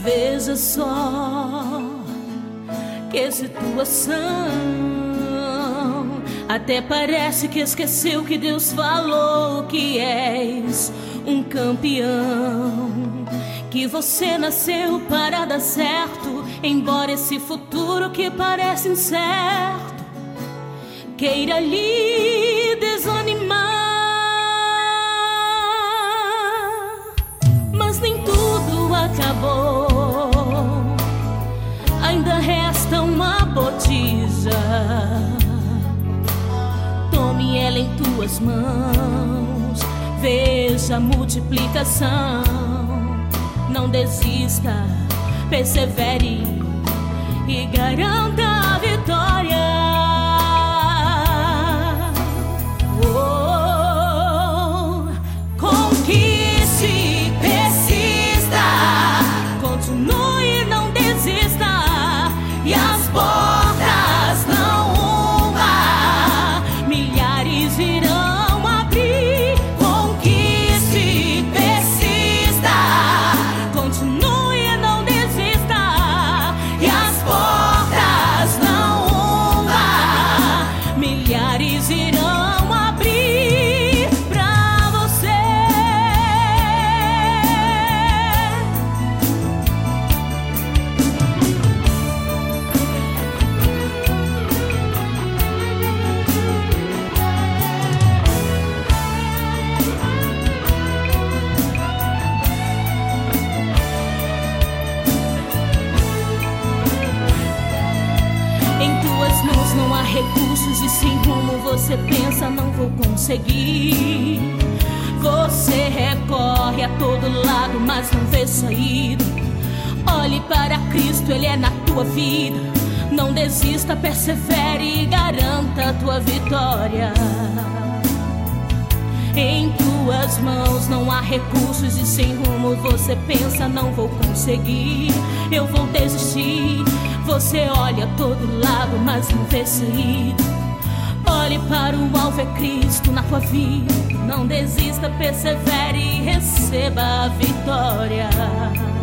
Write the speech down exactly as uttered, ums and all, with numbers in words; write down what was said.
Veja só que situação. Até parece que esqueceu que Deus falou que és um campeão, que você nasceu para dar certo, embora esse futuro que parece incerto queira lhe desanimar. Mas nem tudo acabou, ainda resta uma botija. Tome ela em tuas mãos, veja a multiplicação. Não desista, persevere e garanta a vitória. Oh, conquiste, persista, continue, não desista, e as portas não uma, milhares irão abrir. Conquiste, persista, continue, não desista, e as portas não uma, milhares irão abrir pra você. Em tuas mãos não há recursos e sem rumo você pensa não vou conseguir. Você recorre a todo lado, mas não vê saída. Olhe para Cristo, Ele é na tua vida. Não desista, persevere e garanta a tua vitória. Em tuas mãos não há recursos e sem rumo você pensa não vou conseguir, eu vou desistir. Você olha a todo lado, mas não vê saída. Olhe para o alvo, é Cristo na tua vida. Não desista, persevere e receba a vitória.